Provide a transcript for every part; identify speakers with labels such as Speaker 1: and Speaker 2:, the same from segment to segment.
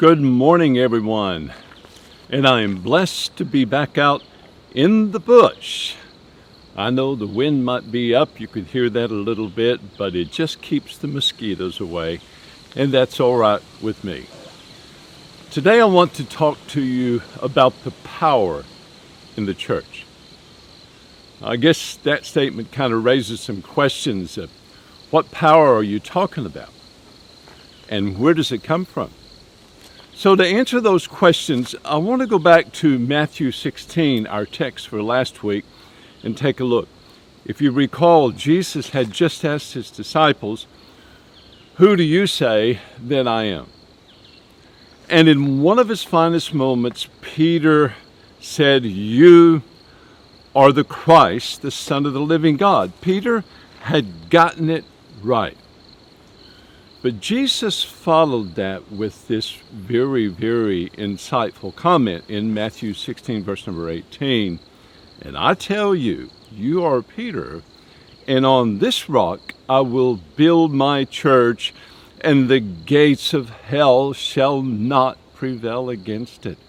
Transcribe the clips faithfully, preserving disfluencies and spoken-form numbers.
Speaker 1: Good morning, everyone. And I am blessed to be back out in the bush. I know the wind might be up, you could hear that a little bit, but it just keeps the mosquitoes away, and that's all right with me. Today I want to talk to you about the power in the church. I guess that statement kind of raises some questions of what power are you talking about? And where does it come from? So to answer those questions, I want to go back to Matthew sixteen, our text for last week, and take a look. If you recall, Jesus had just asked his disciples, "Who do you say that I am?" And in one of his finest moments, Peter said, "You are the Christ, the Son of the living God." Peter had gotten it right. But Jesus followed that with this very, very insightful comment in Matthew sixteen, verse number eighteen. "And I tell you, you are Peter, and on this rock I will build my church, and the gates of hell shall not prevail against it."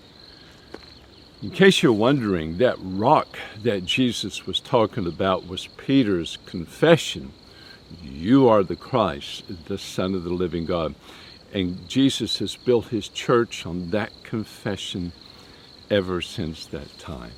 Speaker 1: In case you're wondering, that rock that Jesus was talking about was Peter's confession. You are the Christ, the Son of the living God. And Jesus has built his church on that confession ever since that time.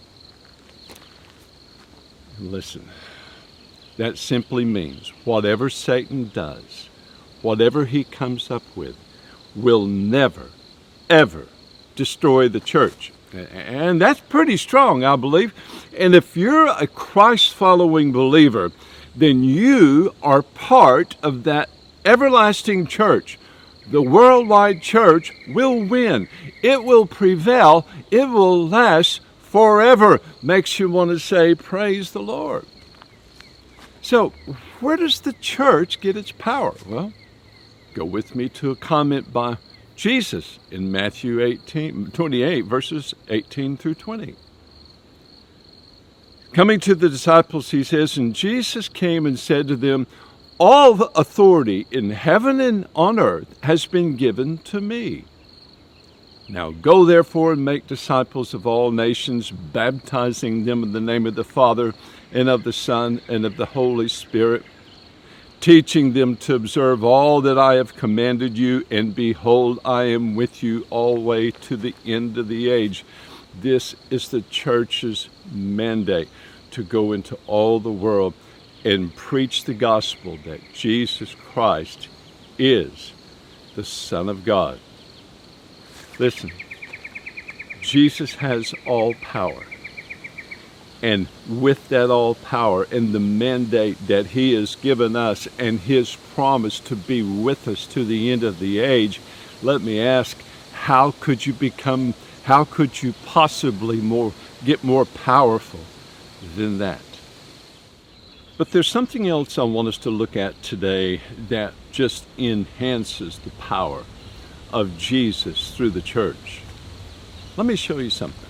Speaker 1: Listen, that simply means whatever Satan does, whatever he comes up with, will never, ever destroy the church. And that's pretty strong, I believe. And if you're a Christ-following believer, then you are part of that everlasting church. The worldwide church will win. It will prevail. It will last forever. Makes you want to say, praise the Lord. So, where does the church get its power? Well, go with me to a comment by Jesus in Matthew eighteen, twenty-eight, verses eighteen through twenty. Coming to the disciples, he says, "And Jesus came and said to them, all the authority in heaven and on earth has been given to me. Now go therefore and make disciples of all nations, baptizing them in the name of the Father and of the Son and of the Holy Spirit, teaching them to observe all that I have commanded you, and behold, I am with you always to the end of the age." This is the church's mandate, to go into all the world and preach the gospel that Jesus Christ is the Son of God. Listen, Jesus has all power. And with that all power and the mandate that he has given us and his promise to be with us to the end of the age, let me ask, how could you become, how could you possibly more get more powerful than that? But there's something else I want us to look at today that just enhances the power of Jesus through the church. Let me show you something.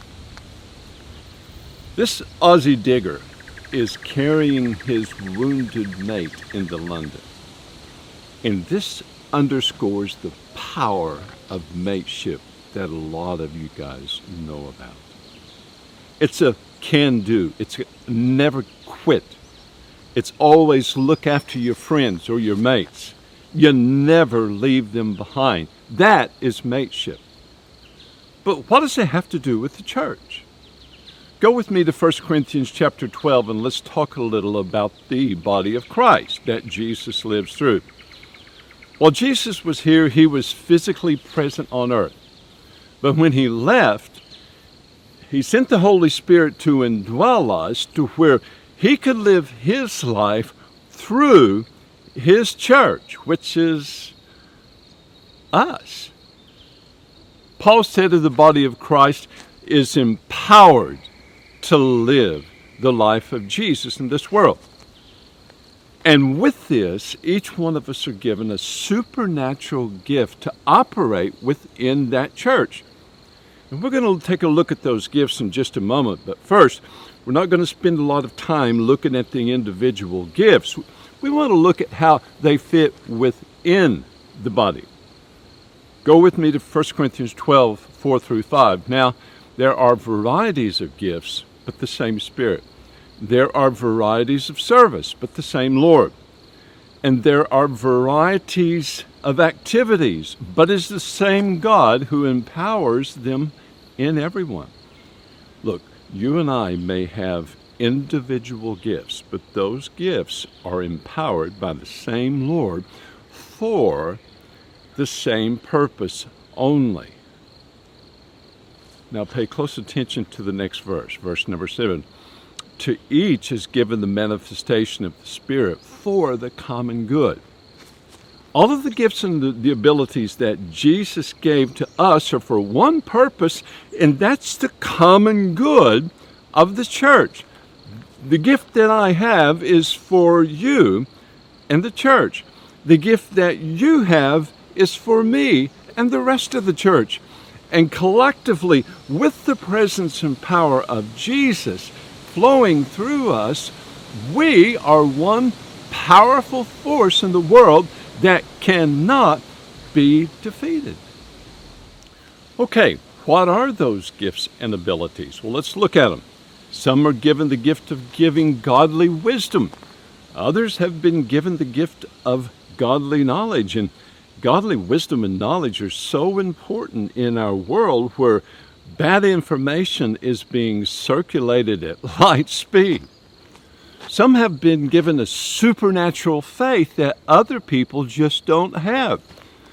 Speaker 1: This Aussie digger is carrying his wounded mate into London. And this underscores the power of mateship that a lot of you guys know about. It's a can-do. It's a never quit. It's always look after your friends or your mates. You never leave them behind. That is mateship. But what does it have to do with the church? Go with me to First Corinthians chapter twelve, and let's talk a little about the body of Christ that Jesus lives through. While Jesus was here, he was physically present on earth. But when he left, he sent the Holy Spirit to indwell us to where he could live his life through his church, which is us. Paul said of the body of Christ is empowered to live the life of Jesus in this world. And with this, each one of us are given a supernatural gift to operate within that church. And we're going to take a look at those gifts in just a moment. But first, we're not going to spend a lot of time looking at the individual gifts. We want to look at how they fit within the body. Go with me to First Corinthians twelve, four through five. Now, there are varieties of gifts, but the same Spirit. There are varieties of service, but the same Lord. And there are varieties of activities, but it's the same God who empowers them in everyone. Look, you and I may have individual gifts, but those gifts are empowered by the same Lord for the same purpose only. Now pay close attention to the next verse, verse number seven. To each is given the manifestation of the Spirit for the common good. All of the gifts and the, the abilities that Jesus gave to us are for one purpose, and that's the common good of the church. The gift that I have is for you and the church. The gift that you have is for me and the rest of the church. And collectively, with the presence and power of Jesus flowing through us, we are one powerful force in the world that cannot be defeated. Okay, what are those gifts and abilities? Well, let's look at them. Some are given the gift of giving godly wisdom. Others have been given the gift of godly knowledge. And godly wisdom and knowledge are so important in our world where bad information is being circulated at light speed. Some have been given a supernatural faith that other people just don't have.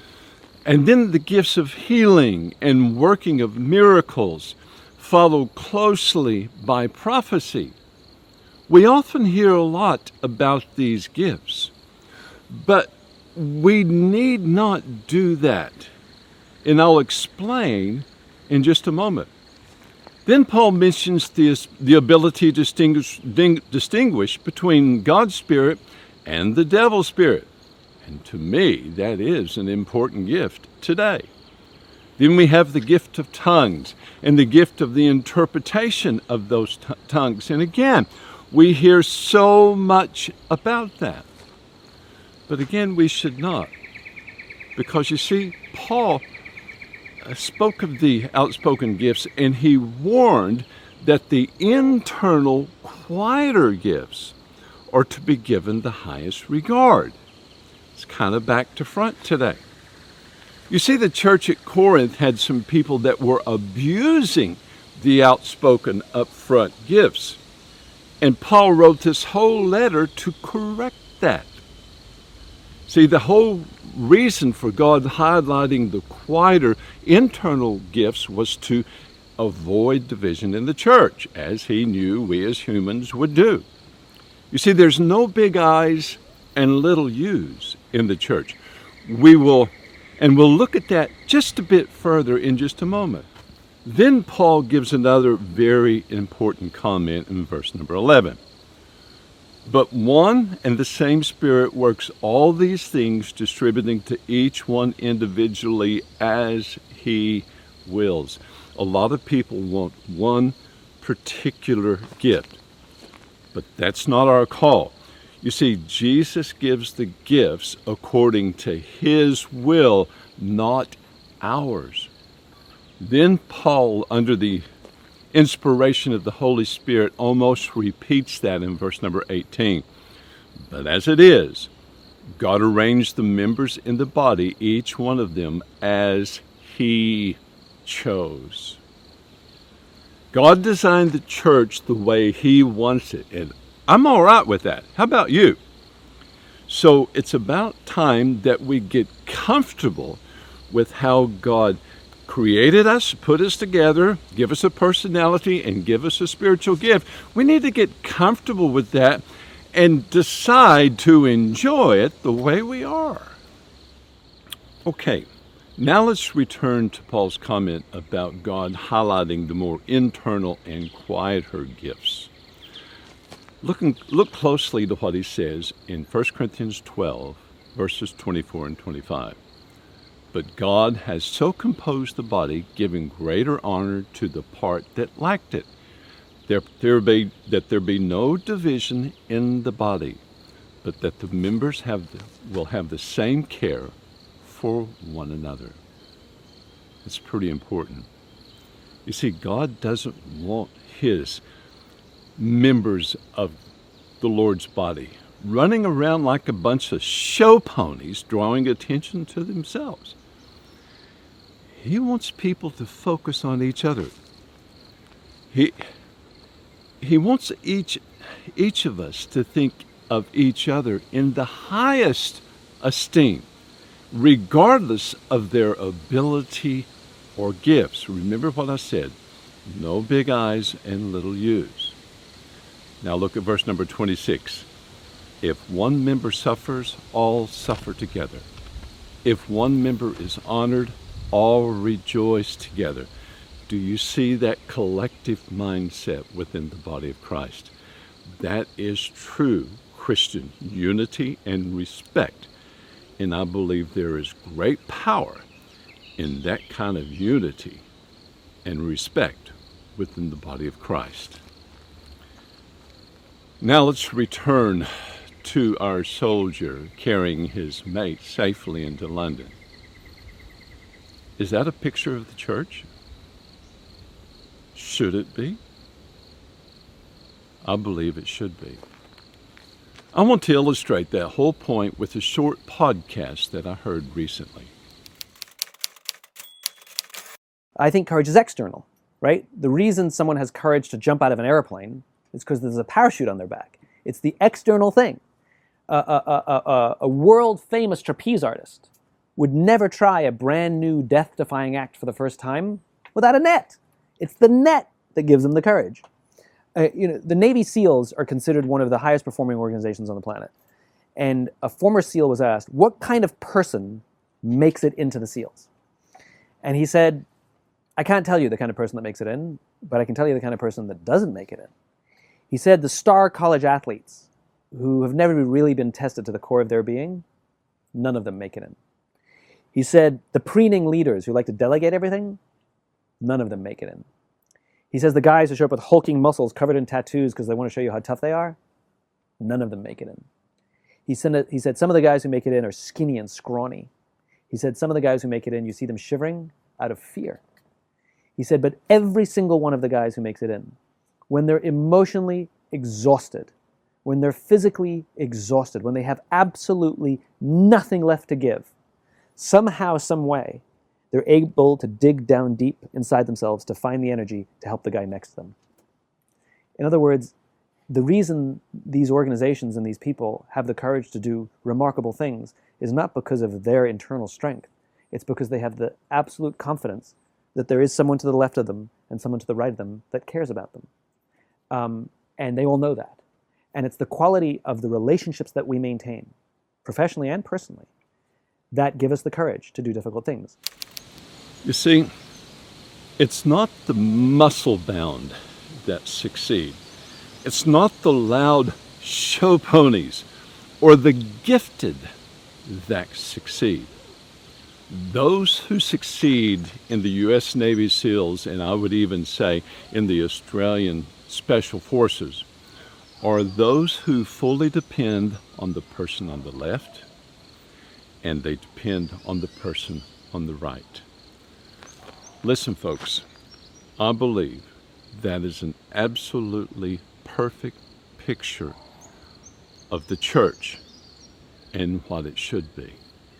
Speaker 1: And then the gifts of healing and working of miracles follow closely by prophecy. We often hear a lot about these gifts, but we need not do that. And I'll explain in just a moment. Then Paul mentions the, the ability to distinguish, distinguish between God's Spirit and the devil's spirit. And to me, that is an important gift today. Then we have the gift of tongues and the gift of the interpretation of those t- tongues. And again, we hear so much about that. But again, we should not. Because you see, Paul spoke of the outspoken gifts, and he warned that the internal, quieter gifts are to be given the highest regard. It's kind of back to front today. You see, the church at Corinth had some people that were abusing the outspoken, upfront gifts. And Paul wrote this whole letter to correct that. See, the whole reason for God highlighting the quieter internal gifts was to avoid division in the church, as he knew we as humans would do. You see, there's no big I's and little U's in the church. We will, and we'll look at that just a bit further in just a moment. Then Paul gives another very important comment in verse number eleven. But one and the same Spirit works all these things, distributing to each one individually as he wills. A lot of people want one particular gift, but that's not our call. You see, Jesus gives the gifts according to his will, not ours. Then Paul, under the inspiration of the Holy Spirit, almost repeats that in verse number eighteen. But as it is, God arranged the members in the body, each one of them, as he chose. God designed the church the way he wants it, and I'm all right with that. How about you? So it's about time that we get comfortable with how God created us, put us together, give us a personality, and give us a spiritual gift. We need to get comfortable with that and decide to enjoy it the way we are. Okay, now let's return to Paul's comment about God highlighting the more internal and quieter gifts. Looking, look closely to what he says in First Corinthians twelve, verses twenty-four and twenty-five. But God has so composed the body, giving greater honor to the part that lacked it, there, there be, that there be no division in the body, but that the members have the, will have the same care for one another. It's pretty important. You see, God doesn't want his members of the Lord's body running around like a bunch of show ponies, drawing attention to themselves. He wants people to focus on each other. He, he wants each, each of us to think of each other in the highest esteem, regardless of their ability or gifts. Remember what I said, no big I's and little U's. Now look at verse number twenty-six. If one member suffers, all suffer together. If one member is honored, all rejoice together. Do you see that collective mindset within the body of Christ? That is true Christian unity and respect. And I believe there is great power in that kind of unity and respect within the body of Christ. Now let's return to our soldier carrying his mate safely into London. Is that a picture of the church? Should it be? I believe it should be. I want to illustrate that whole point with a short podcast that I heard recently.
Speaker 2: I think courage is external, right? The reason someone has courage to jump out of an airplane is because there's a parachute on their back. It's the external thing. Uh, a, a, a, a world-famous trapeze artist would never try a brand new death-defying act for the first time without a net. It's the net that gives them the courage. Uh, you know, the Navy SEALs are considered one of the highest performing organizations on the planet. And a former SEAL was asked, what kind of person makes it into the SEALs? And he said, I can't tell you the kind of person that makes it in, but I can tell you the kind of person that doesn't make it in. He said the star college athletes who have never really been tested to the core of their being, none of them make it in. He said the preening leaders who like to delegate everything, none of them make it in. He says the guys who show up with hulking muscles covered in tattoos because they want to show you how tough they are, none of them make it in. He said, he said some of the guys who make it in are skinny and scrawny. He said some of the guys who make it in, you see them shivering out of fear. He said, but every single one of the guys who makes it in, when they're emotionally exhausted, when they're physically exhausted, when they have absolutely nothing left to give, somehow, some way, they're able to dig down deep inside themselves to find the energy to help the guy next to them. In other words, the reason these organizations and these people have the courage to do remarkable things is not because of their internal strength. It's because they have the absolute confidence that there is someone to the left of them and someone to the right of them that cares about them. Um, and they all know that. And it's the quality of the relationships that we maintain, professionally and personally, that give us the courage to do difficult things.
Speaker 1: You see, it's not the muscle-bound that succeed. It's not the loud show ponies or the gifted that succeed. Those who succeed in the U S Navy SEALs, and I would even say in the Australian Special Forces, are those who fully depend on the person on the left and they depend on the person on the right. Listen, folks, I believe that is an absolutely perfect picture of the church and what it should be.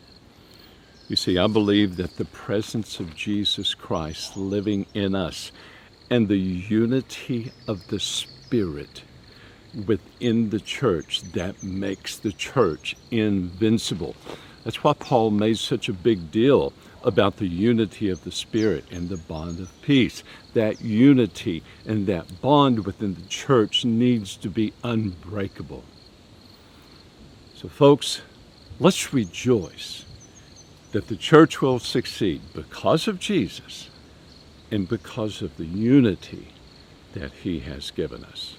Speaker 1: You see, I believe that the presence of Jesus Christ living in us and the unity of the Spirit within the church, that makes the church invincible. That's why Paul made such a big deal about the unity of the Spirit and the bond of peace. That unity and that bond within the church needs to be unbreakable. So folks, let's rejoice that the church will succeed because of Jesus and because of the unity that he has given us.